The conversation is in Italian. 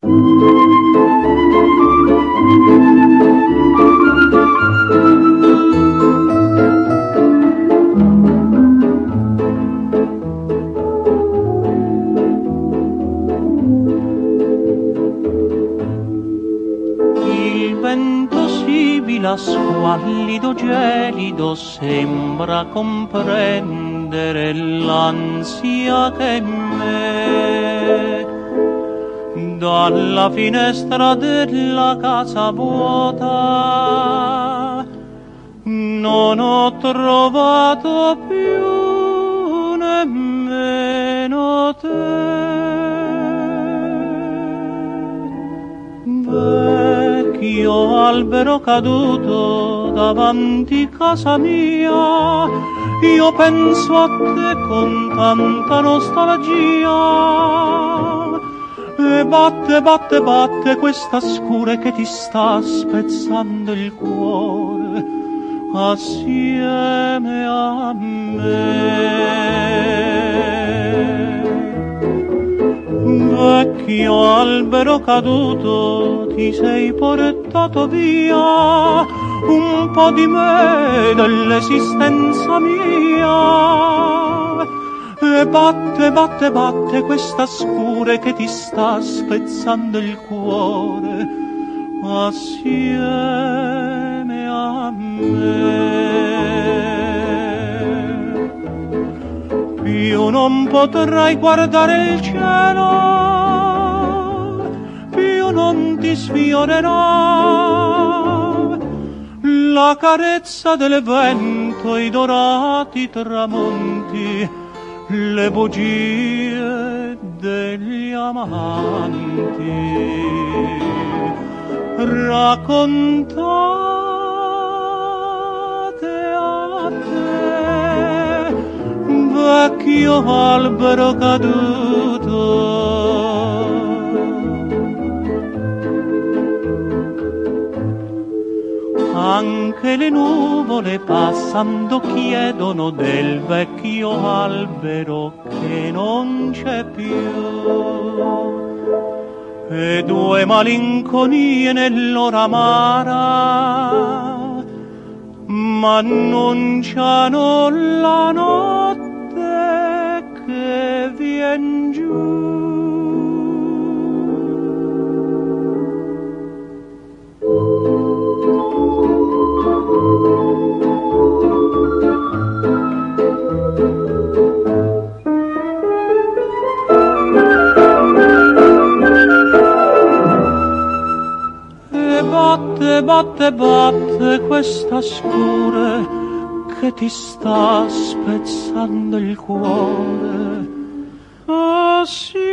Il vento sibila squallido gelido sembra comprendere l'ansia che me dalla finestra della casa vuota non ho trovato più nemmeno te. Vecchio albero caduto davanti casa mia, io penso a te con tanta nostalgia. E batte, batte, batte questa scure che ti sta spezzando il cuore assieme a me. Vecchio albero caduto, ti sei portato via un po' di me, dell'esistenza mia. E batte, batte, batte questa scure che ti sta spezzando il cuore assieme a me. Più non potrai guardare il cielo, più non ti sfiorerà la carezza del vento, i dorati tramonti, le bugie degli amanti. Raccontate a te, vecchio albero caduto. Anche le nuvole passando chiedono del vecchio albero che non c'è più. E due malinconie nell'ora amara ma annunciano la notte che vien giù. Batte, batte, batte questa scure che ti sta spezzando il cuore. Ah, sì.